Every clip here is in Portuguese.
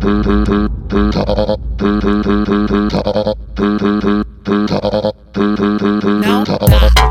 Não dá.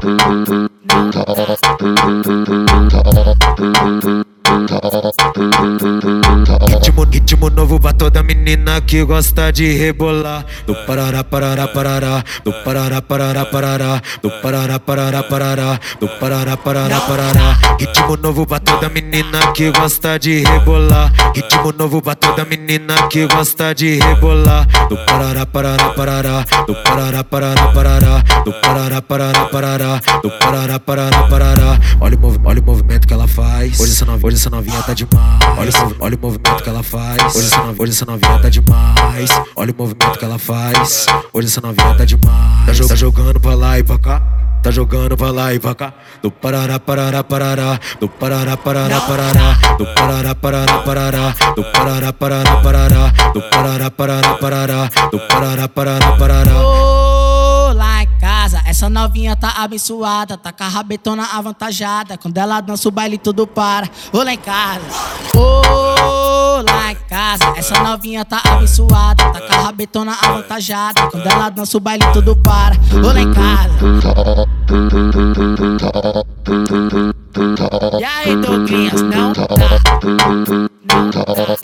Ritmo novo pra toda menina que gosta de rebolar. Do parará, parará, parará. Do parará, parará, parará. Do parará, parará, parará. Do parará, parará, parará. Ritmo novo pra toda menina que gosta de rebolar. Ritmo novo pra toda menina que gosta de rebolar. Do parará, parará, parará. Do parará, parará, parará. Do parará, parará, parará. Do parará, parará, parará. Olha o movimento que ela faz. Hoje essa novinha tá demais. Olha o movimento que ela faz. Hoje essa novinha tá demais. Olha o movimento que ela faz. Hoje essa novinha tá demais. Tá jogando pra lá e pra cá. Tá jogando pra lá e pra cá. Do parará, parará, parará. Do parará, parará, parará. Do parará, parará, parará. Do parará, parará, parará. Do parará, parará, parará. Do parará, parará, parará. Ô, lá em casa, essa novinha tá abençoada. Tá com a rabetona avantajada. Quando ela dança o baile tudo para. Ô, lá em casa. Ô, lá em casa, essa novinha tá abençoada. Tá com a rabetona avantajada. Quando ela dança o baile tudo para. Ô, lá em casa. E aí, Douglinhas, não dá. Não dá.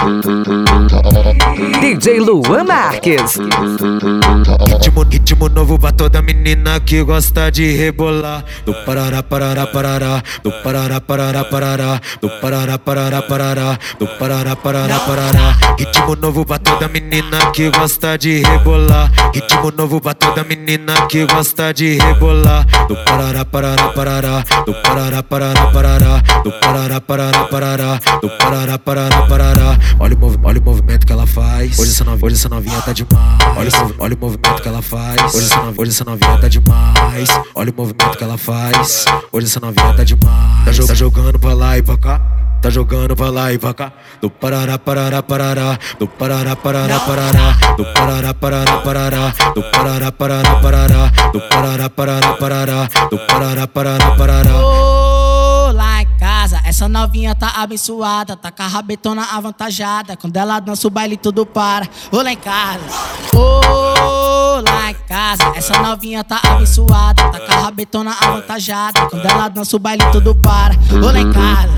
DJ Luan Marques. Ritmo novo pra toda menina que gosta de rebolar. Do parará, parará, parará. Do parará, parará, parará. Do parará, parará, parará. Do parará, parará, parará. Ritmo novo pra toda menina que gosta de rebolar. Ritmo novo pra toda menina que gosta de rebolar. Do parará, parará, parará. Do parará, parará, parará. Do parará, parará, parará. Do parará, parará, parará. Olha o movimento que ela faz. Hoje essa novinha tá demais. Olha o movimento que ela faz. Hoje essa novinha tá demais. Olha o movimento que ela faz. Hoje essa novinha tá demais. Tá jogando pra lá e pra cá. Tá jogando pra lá e pra cá. Do parará, parará, parará. Do parará, parará, parará. Do parará, parará, parará. Do parará, parará, parará. Do parará, parará, parará. Do parará, parará, parará. Ô, lá em casa, essa novinha tá abençoada. Tá com a rabetona avantajada. Quando ela dança o baile tudo para. Ô, lá em casa. Ô, lá em casa, essa novinha tá abençoada. Tá com a rabetona avantajada. Quando ela dança o baile tudo para. Ô, lá em casa.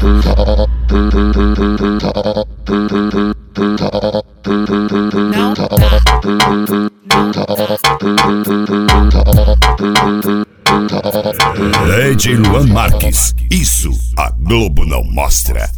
Não dá. Não dá. DJ Luan Marques, isso a Globo não mostra.